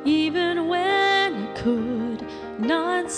even when I could not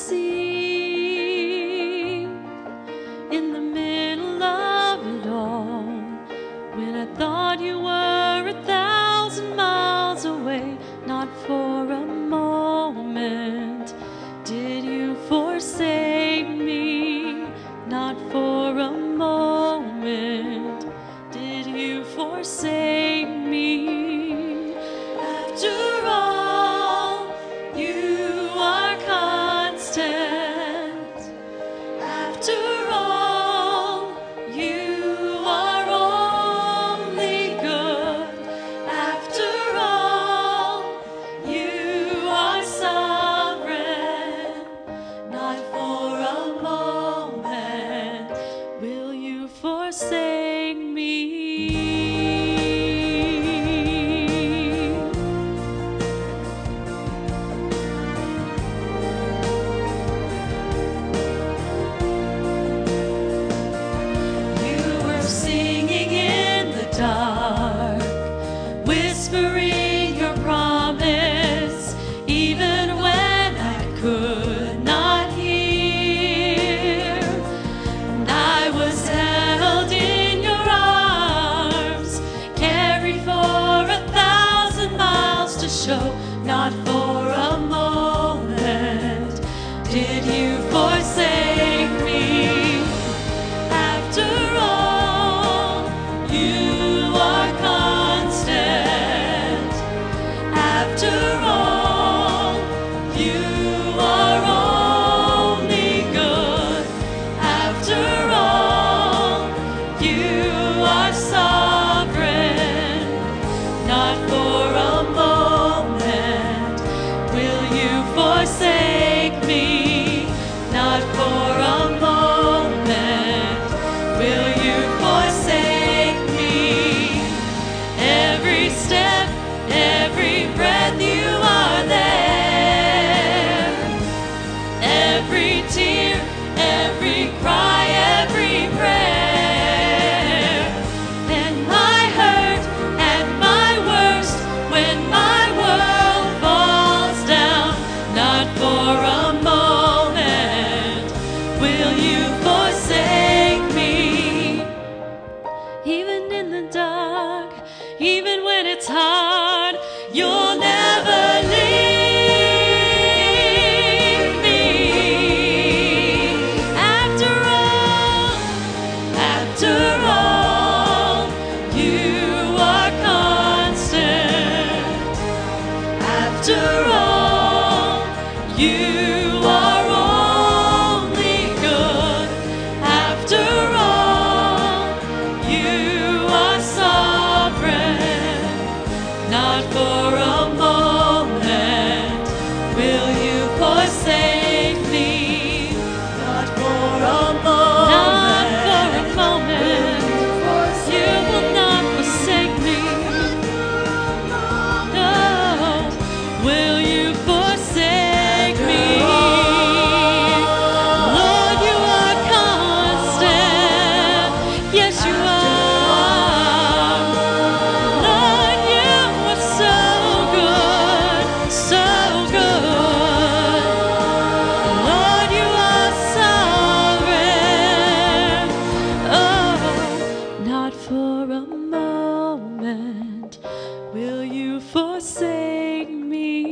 see. In the middle of it all, when I thought you were 1,000 miles away, not for a moment did you forsake me. Not for a moment did you forsake me. After all, you are constant. After all, you are only good. After all, you are sovereign. Not for a moment will you forsake me. You were singing in the dark, whispering your promise, even when I could not hear. And I was held in your arms, carried for 1,000 miles to show. Not for a moment did you forsake me. After all, you are constant. After all, you are only good. After all, you are sovereign. Not for a moment will you forsake me. Not for a moment will you forsake me. Every step, every breath, you are there. Every tear, every cry, every prayer. And my hurt and my worst, when my world falls down, not for a moment will you forsake me. Even in the dark, even when it's hard, you'll never leave me. After all, you are constant. After all, you are only good. After all, you are sovereign. Not for a moment will you forsake me. Not for a moment. Not for a moment. You will not forsake me. No. Will you forsake me? Lord, you are constant. Yes, you are. Lord, you are so good, so good. Lord, you are sovereign. Oh, not for a moment will you forsake me.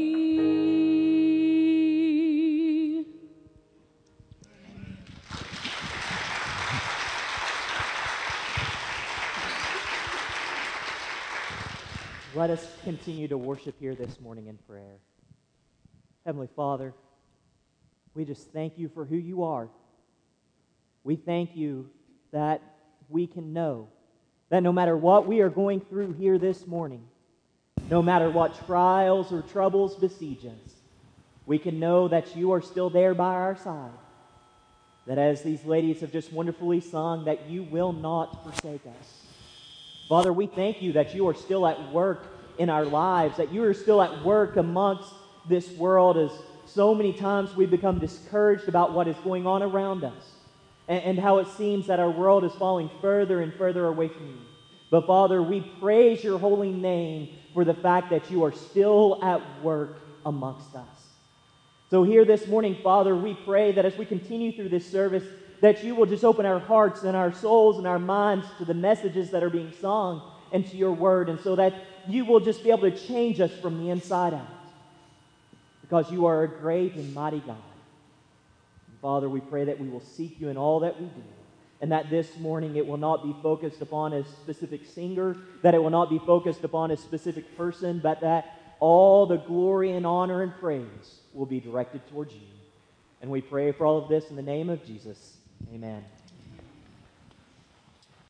Let us continue to worship here this morning in prayer. Heavenly Father, we just thank you for who you are. We thank you that we can know that no matter what we are going through here this morning, no matter what trials or troubles besiege us, we can know that you are still there by our side. That as these ladies have just wonderfully sung, that you will not forsake us. Father, we thank you that you are still at work in our lives, that you are still at work amongst this world, as so many times we become discouraged about what is going on around us and how it seems that our world is falling further and further away from you. But Father, we praise your holy name for the fact that you are still at work amongst us. So here this morning, Father, we pray that as we continue through this service, that you will just open our hearts and our souls and our minds to the messages that are being sung and to your word, and so that you will just be able to change us from the inside out, because you are a great and mighty God. And Father, we pray that we will seek you in all that we do, and that this morning it will not be focused upon a specific singer, that it will not be focused upon a specific person, but that all the glory and honor and praise will be directed towards you. And we pray for all of this in the name of Jesus. Amen.